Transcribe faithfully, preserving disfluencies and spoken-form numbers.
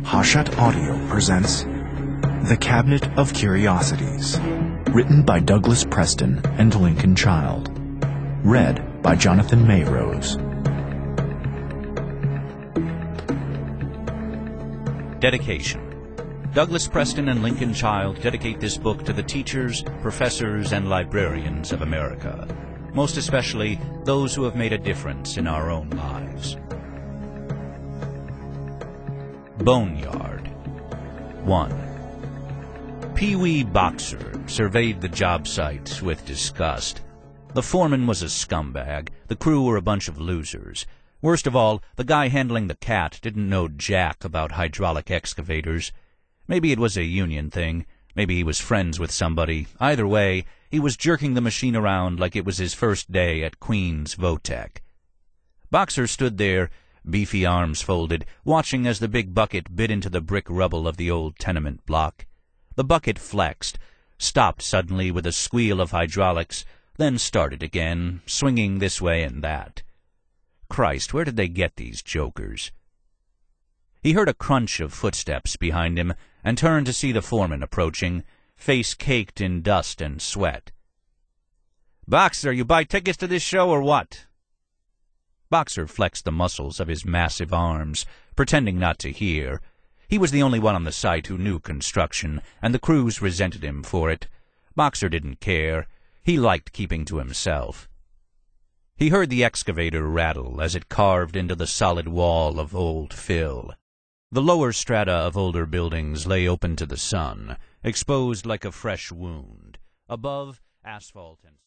Hachette Audio presents The Cabinet of Curiosities, written by Douglas Preston and Lincoln Child, read by Jonathan Mayrose. Dedication. Douglas Preston and Lincoln Child dedicate this book to the teachers, professors, and librarians of America, most especially those who have made a difference in our own lives. Boneyard. one. Pee Wee Boxer surveyed the job site with disgust. The foreman was a scumbag. The crew were a bunch of losers. Worst of all, the guy handling the cat didn't know jack about hydraulic excavators. Maybe it was a union thing. Maybe he was friends with somebody. Either way, he was jerking the machine around like it was his first day at Queen's Votech. Boxer stood there, beefy arms folded, watching as the big bucket bit into the brick rubble of the old tenement block. The bucket flexed, stopped suddenly with a squeal of hydraulics, then started again, swinging this way and that. Christ, where did they get these jokers? He heard a crunch of footsteps behind him and turned to see the foreman approaching, face caked in dust and sweat. "Boxer, you buy tickets to this show or what?" Boxer flexed the muscles of his massive arms, pretending not to hear. He was the only one on the site who knew construction, and the crews resented him for it. Boxer didn't care. He liked keeping to himself. He heard the excavator rattle as it carved into the solid wall of Old Phil. The lower strata of older buildings lay open to the sun, exposed like a fresh wound. Above, asphalt and